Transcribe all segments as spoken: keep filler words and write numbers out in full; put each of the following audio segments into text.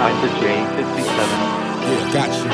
Isa J fifty-seven. Yeah, gotcha.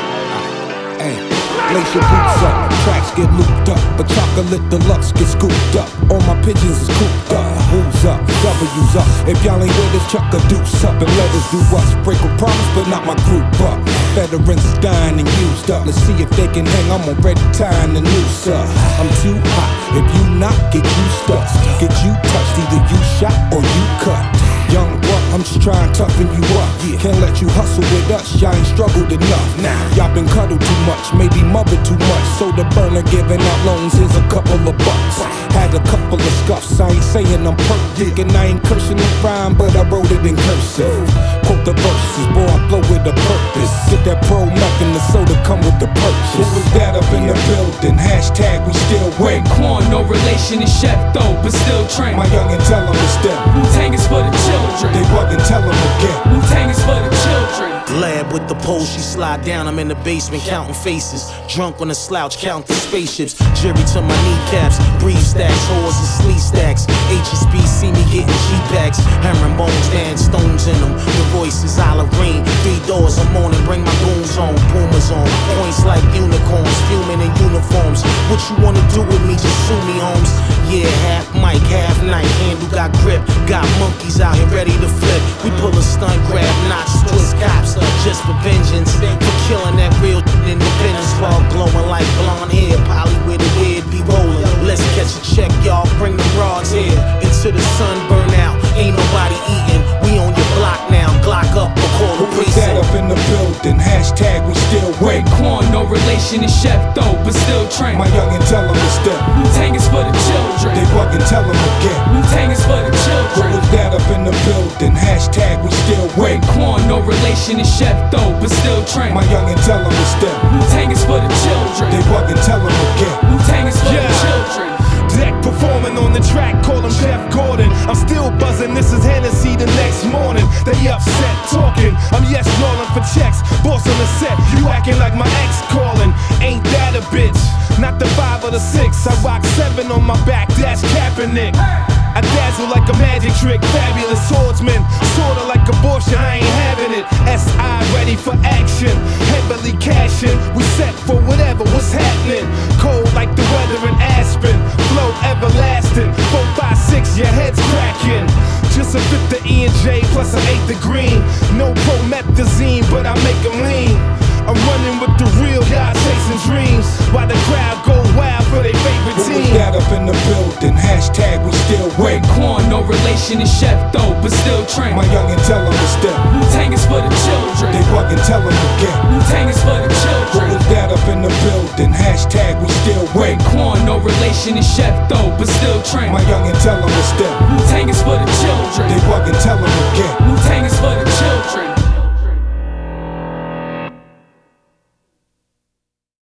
Uh, hey, lace your boots up, tracks get looped up, but chocolate deluxe get scooped up. All my pigeons is cooped up. Who's up? W's up. If y'all ain't with us, chuck a deuce up and let us do us. Break a promise, but not my group up. Veterans is dying and used up. Let's see if they can hang. I'm already tying the noose up. I'm too hot. If you not, get you stuck. Get you touched. Either you shot or you cut. Young buck, I'm just trying to toughen you up. Yeah. Can't let you hustle with us, y'all ain't struggled enough. Nah, y'all been cuddled too much, maybe mothered too much. So the burner giving out loans is a couple of bucks. Had a couple of scuffs, I ain't saying I'm perfect, and I ain't cursing the rhyme, but I wrote it in cursive. Quote the verses, boy, I flow with a purpose. Get that pro meth and the soda come with the purchase. Who was that up in the building? Hashtag we still wait. Raekwon, no relation to Chef though, but still train. My youngin' tell him it's them. Wu-Tang is for the children. They bug and tell him again. Wu-Tang is for the children. Lab with the pole, she slide down, I'm in the basement counting faces. Drunk on a slouch, counting spaceships. Jury to my kneecaps, brief stacks, whores and sleeve stacks. H S B see me getting G-packs. Herringbones, and stones in them. The voice is olive green. Three doors a morning, bring my goons on. Pumas on, points like unicorns. Fuming in uniforms. What you wanna do with me, just sue me, Holmes. Yeah, half mic, half night. Handle got grip. Got monkeys out here ready to flip. We pull a stunt, grab notches, twist cops. Just for vengeance, for killing that real independence while glowing like blonde hair. Polly with a weird be rolling. Let's catch a check, y'all. Bring the rods here. Into the sun, burn out. Ain't nobody eating. We on your block now. Glock up or call the precinct. That up in the building. Hashtag we still wait. Raekwon, no relation to Chef though, but still train. My youngin' tell him it's them. Wu-Tang is for the children. They bug and tell him again. Wu-Tang is for the Who children. was that up in the building? Hashtag we still wait. Raekwon, no relation to Chef though, but still train. My youngin' tell him it's them. Wu-Tang is for the children. They bug and tell him again. Wu-Tang is for Yeah. the children. Deck performing on the track, call him Jeff Gordon. I'm still buzzing, this is Hennessy the next morning. They upset talking, I'm yes rolling for checks. Boss on the set, you acting like my ex calling. Ain't that a bitch? Not the five or the six. I rock seven on my back, that's Kaepernick. I dazzle like a magic trick, fabulous swordsman. Sorta like abortion, I ain't having it. S I ready for action, heavily cashing. We set for whatever, what's happening? Cold like the weather in Aspen, flow everlasting. Four, five, six, your head's cracking. Just a fifth of E and J plus an eighth of green. No promethazine, but I make them lean. I'm running with the real guys chasing dreams, while the crowd go wild for their favorite Who was team. that up in the building? Hashtag we still wait. Raekwon, no relation to Chef though, but still train. My youngin' tell him it's them. Wu-Tang is for the They children. bug and tell him again. Wu-Tang is for the Who children. was that up in the building? Hashtag we still wait. Raekwon, no relation to Chef though, but still train. My youngin' tell him it's them. Wu-Tang is for the children. They bug and tell him